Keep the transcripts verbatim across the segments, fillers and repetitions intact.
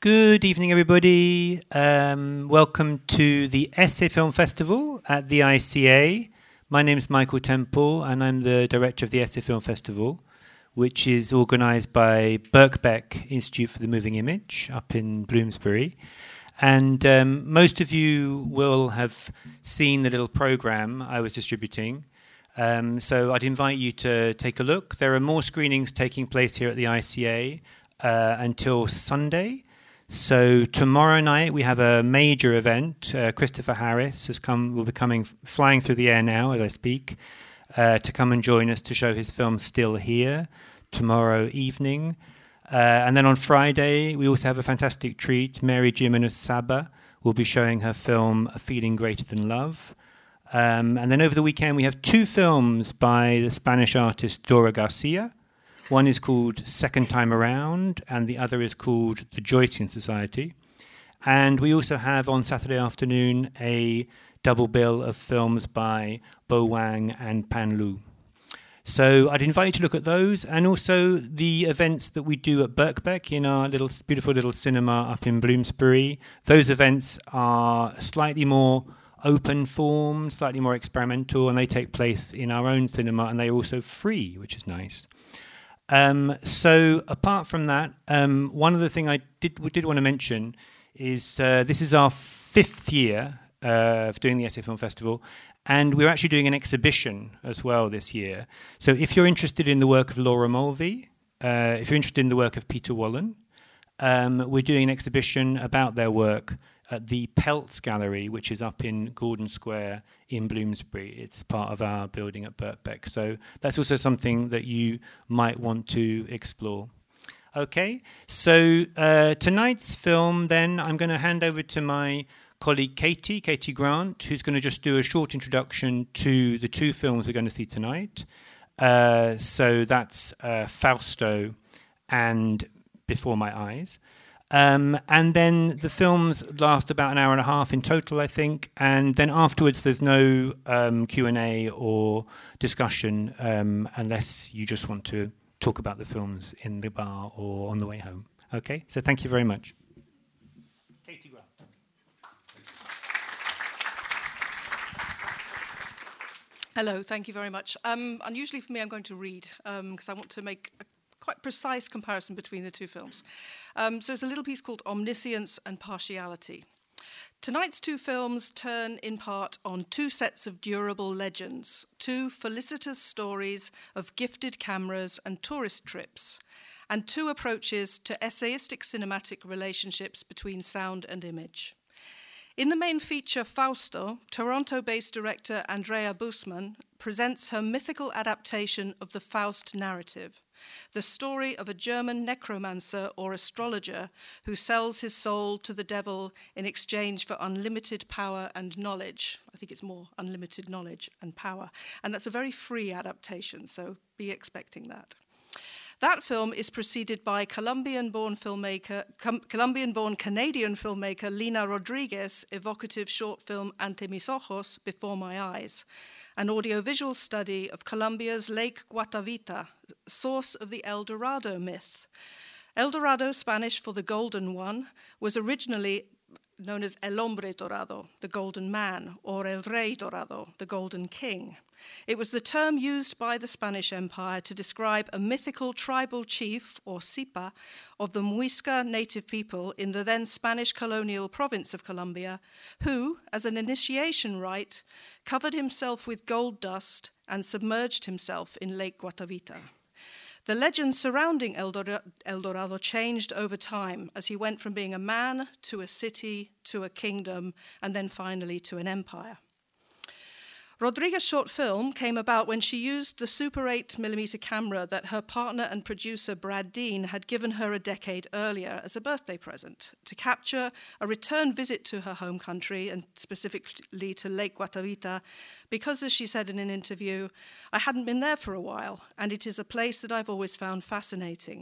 Good evening, everybody. Um, welcome to the Essay Film Festival at the I C A. My name is Michael Temple, and I'm the director of the Essay Film Festival, which is organised by Birkbeck Institute for the Moving Image up in Bloomsbury. And um, most of you will have seen the little programme I was distributing. Um, so I'd invite you to take a look. There are more screenings taking place here at the I C A uh, until Sunday. So tomorrow night we have a major event. Uh, Christopher Harris has come, will be coming, flying through the air now as I speak, uh, to come and join us to show his film Still Here tomorrow evening. Uh, and then on Friday we also have a fantastic treat. Mary Jimenez Saba will be showing her film A Feeling Greater Than Love. Um, and then over the weekend we have two films by the Spanish artist Dora Garcia. One is called Second Time Around, and the other is called The Joycean Society. And we also have on Saturday afternoon a double bill of films by Bo Wang and Pan Lu. So I'd invite you to look at those, and also the events that we do at Birkbeck in our little beautiful little cinema up in Bloomsbury. Those events are slightly more open form, slightly more experimental, and they take place in our own cinema, and they're also free, which is nice. Um, so apart from that, um, one other thing I did did want to mention is uh, this is our fifth year uh, of doing the Essay Film Festival, and we're actually doing an exhibition as well this year. So if you're interested in the work of Laura Mulvey, uh, if you're interested in the work of Peter Wallen, um, we're doing an exhibition about their work at the Peltz Gallery, which is up in Gordon Square in Bloomsbury. It's part of our building at Birkbeck. So that's also something that you might want to explore. Okay, so uh, tonight's film, then, I'm going to hand over to my colleague Katie, Katie Grant, who's going to just do a short introduction to the two films we're going to see tonight. Uh, so that's uh, Fausto and Before My Eyes. Um, and then the films last about an hour and a half in total, I think. And then afterwards, there's no um, Q and A or discussion um, unless you just want to talk about the films in the bar or on the way home. Okay, so thank you very much. Katie Grant. Hello, thank you very much. Um, unusually for me, I'm going to read because um, I want to make a quite precise comparison between the two films. Um, so it's a little piece called Omniscience and Partiality. Tonight's two films turn in part on two sets of durable legends, two felicitous stories of gifted cameras and tourist trips, and two approaches to essayistic cinematic relationships between sound and image. In the main feature, Fausto, Toronto-based director Andrea Busman presents her mythical adaptation of the Faust narrative, the story of a German necromancer or astrologer who sells his soul to the devil in exchange for unlimited power and knowledge. I think it's more unlimited knowledge and power. And that's a very free adaptation, so be expecting that. That film is preceded by Colombian-born filmmaker, com- Colombian-born Canadian filmmaker Lina Rodriguez' evocative short film Ante mis ojos, Before My Eyes, an audiovisual study of Colombia's Lake Guatavita, source of the El Dorado myth. El Dorado, Spanish for the Golden One, was originally known as El Hombre Dorado, the Golden Man, or El Rey Dorado, the Golden King. It was the term used by the Spanish Empire to describe a mythical tribal chief, or Sipa, of the Muisca native people in the then Spanish colonial province of Colombia, who, as an initiation rite, covered himself with gold dust and submerged himself in Lake Guatavita. The legends surrounding El Dorado changed over time as he went from being a man to a city to a kingdom and then finally to an empire. Rodriguez's short film came about when she used the Super eight millimeter camera that her partner and producer Brad Dean had given her a decade earlier as a birthday present to capture a return visit to her home country and specifically to Lake Guatavita because, as she said in an interview, I hadn't been there for a while and it is a place that I've always found fascinating.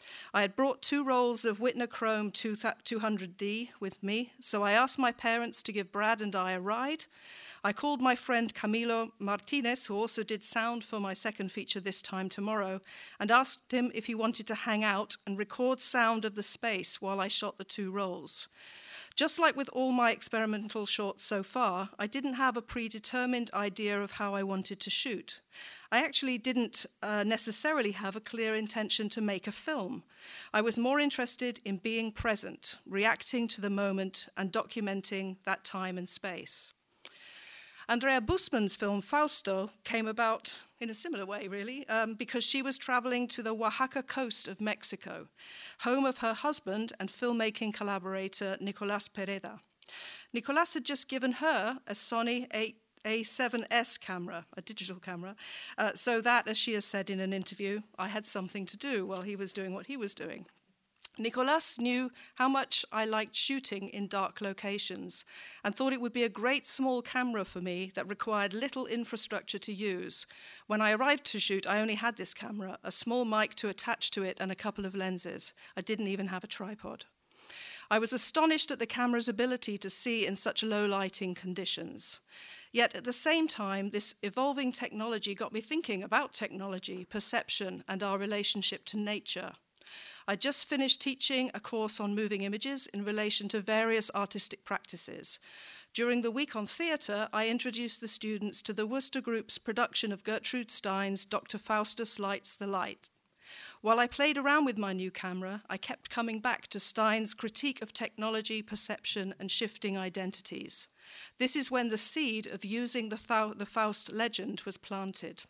I had brought two rolls of Whitner Chrome two hundred D with me, so I asked my parents to give Brad and I a ride. I called my friend Camilo Martinez, who also did sound for my second feature This Time Tomorrow, and asked him if he wanted to hang out and record sound of the space while I shot the two rolls. Just like with all my experimental shorts so far, I didn't have a predetermined idea of how I wanted to shoot. I actually didn't uh, necessarily have a clear intention to make a film. I was more interested in being present, reacting to the moment, and documenting that time and space. Andrea Busman's film Fausto came about in a similar way, really, um, because she was traveling to the Oaxaca coast of Mexico, home of her husband and filmmaking collaborator Nicolas Pereda. Nicolas had just given her a Sony A seven S camera, a digital camera, uh, so that, as she has said in an interview, I had something to do while he was doing what he was doing. Nicolas knew how much I liked shooting in dark locations and thought it would be a great small camera for me that required little infrastructure to use. When I arrived to shoot, I only had this camera, a small mic to attach to it and a couple of lenses. I didn't even have a tripod. I was astonished at the camera's ability to see in such low lighting conditions. Yet at the same time, this evolving technology got me thinking about technology, perception, and our relationship to nature. I just finished teaching a course on moving images in relation to various artistic practices. During the week on theatre, I introduced the students to the Worcester Group's production of Gertrude Stein's Doctor Faustus Lights the Light. While I played around with my new camera, I kept coming back to Stein's critique of technology, perception, and shifting identities. This is when the seed of using the, Thou- the Faust legend was planted.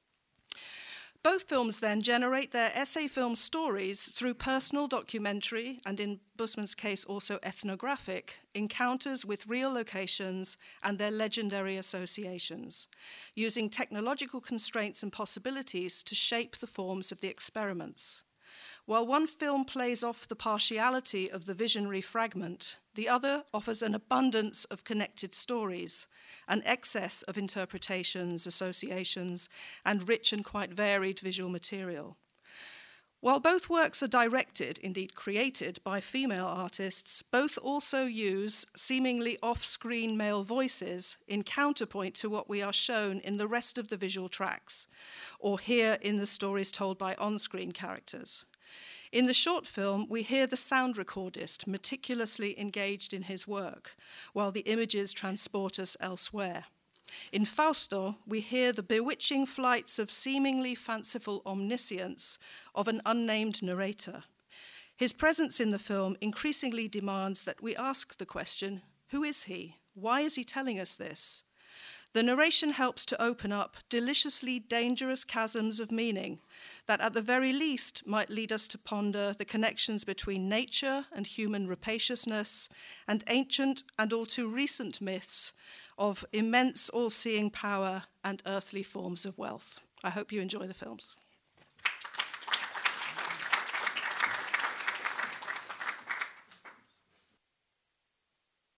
Both films then generate their essay film stories through personal documentary, and in Busman's case also ethnographic, encounters with real locations and their legendary associations, using technological constraints and possibilities to shape the forms of the experiments. While one film plays off the partiality of the visionary fragment, the other offers an abundance of connected stories, an excess of interpretations, associations, and rich and quite varied visual material. While both works are directed, indeed created, by female artists, both also use seemingly off-screen male voices in counterpoint to what we are shown in the rest of the visual tracks, or hear in the stories told by on-screen characters. In the short film, we hear the sound recordist meticulously engaged in his work, while the images transport us elsewhere. In Fausto, we hear the bewitching flights of seemingly fanciful omniscience of an unnamed narrator. His presence in the film increasingly demands that we ask the question, who is he? Why is he telling us this? The narration helps to open up deliciously dangerous chasms of meaning that at the very least might lead us to ponder the connections between nature and human rapaciousness and ancient and all too recent myths of immense all-seeing power and earthly forms of wealth. I hope you enjoy the films.